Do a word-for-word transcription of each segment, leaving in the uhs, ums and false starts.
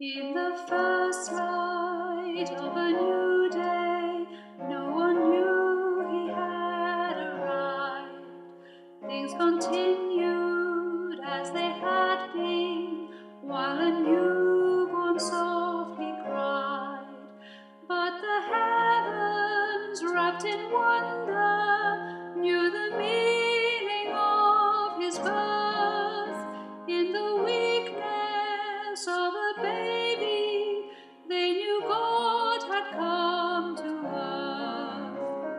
In the first light of a new day, no one knew he had arrived. Things continued as they had been, while a newborn softly cried. But the heavens, wrapped in wonder, knew the meaning of his birth. In the weakness of a baby, they knew God had come to earth.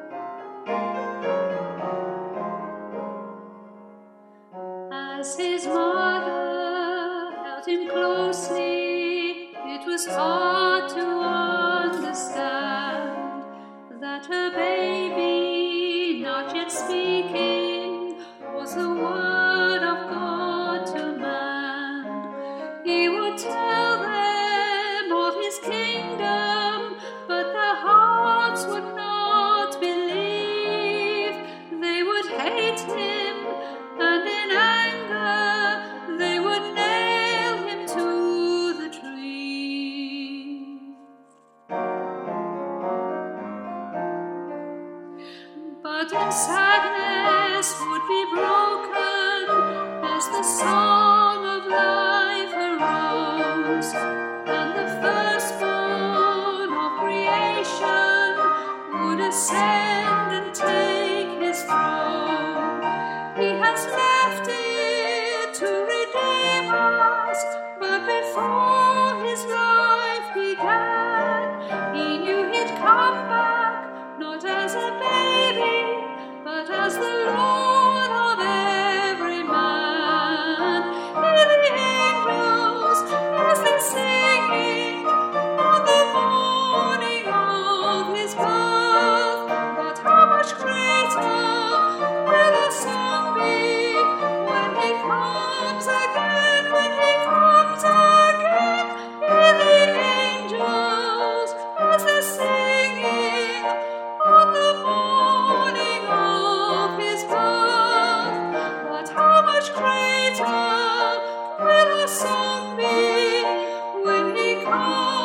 As his mother held him closely, it was hard to understand that her baby, not yet speaking, was the word of God to man. He would tell them of his kingdom, but their hearts would not believe. They would hate him, and in anger they would nail him to the tree. But in sadness would be broken as the song of life arose, and the firstborn of creation would ascend and take his throne. He has left it to redeem us, but before his life began, he knew he'd come back, not as a baby, but as the Lord of every man. Hear the angels as they're singing on the morning of his birth. But how much greater will the song be when he comes again, when he comes again. Hear the angels as they're singing on the morning of his birth. But how much greater will the song be when he comes